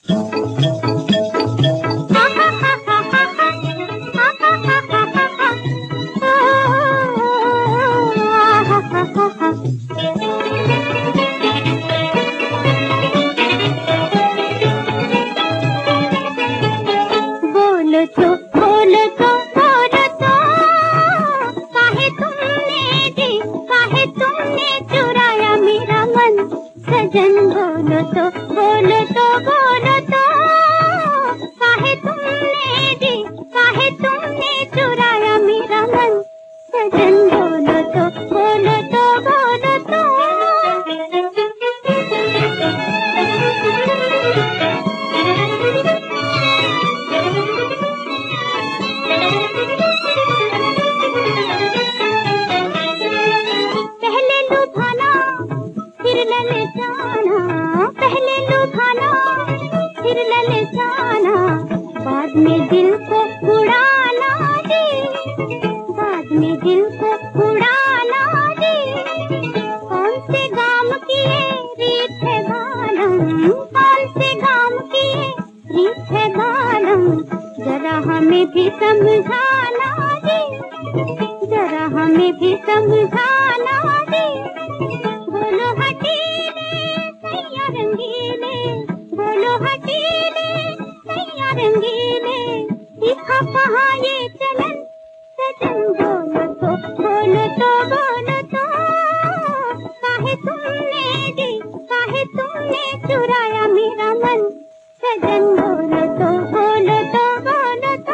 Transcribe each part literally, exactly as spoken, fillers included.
बोलो तो बोलो तो बोलो तो काहे तुमने जी काहे तुमने चुराया मेरा मन सजन। बोलो तो बोलो तो बोलो तो काहे तुमने जी काहे तुमने चुराया मेरा मन सजन। बोलो तो बोलो तो बोलो तो पहले लुभाना फिर ललचाना, पहले लुभाना फिर ललचाना, बाद में दिल को उड़ाना जी, बाद में दिल को उड़ाना जी। कौन से गाम की ये रीत है बालम, कौन से गाम की ये रीत है बालम, जरा हमें भी समझाना जी, जरा हमें भी समझाना जी। बोलो हटीले सैया रंगीले, बोलो हटीले सैया रंगीले, दिखा कहाँ ये चलन सजन। बोलो तो बोलो तो बोलो तो काहे तुमने जी काहे तुमने चुराया मेरा मन सजन। बोलो तो बोलो तो बोलो तो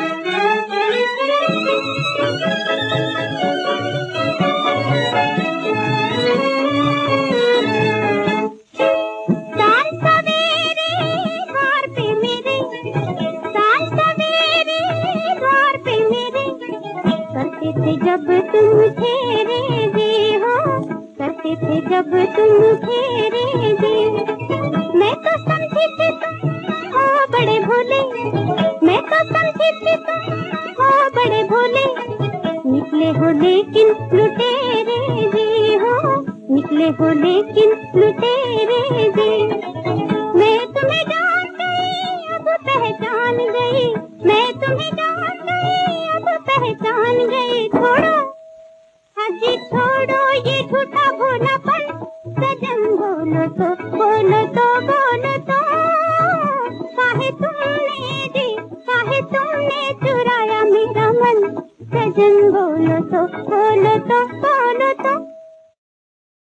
साल सवेरे द्वार पे मेरे, साल सवेरे द्वार पे मेरे, करते थे जब तुम फेरे जी हो, करते थे जब तुम फेरे जी। मैं तो समझी थी तुम हो बड़े भोले, मैं तो समझी थी तुम हो बड़े भोले, निकले हो लेकिन लुटेरे जी हो, निकले हो लेकिन लुटेरे जी। मैं तुम्हें जान गई अब पहचान गई, मैं तुम्हें जान गई अब पहचान गई। छोड़ो हाजी छोड़ो ये झूठा भोलापन सजन। बोलो तो बोलो तो बोलो तो काहे तुमने जी काहे तुमने चुराया मेरा मन सजन। बोलो तो बोलो तो बोलो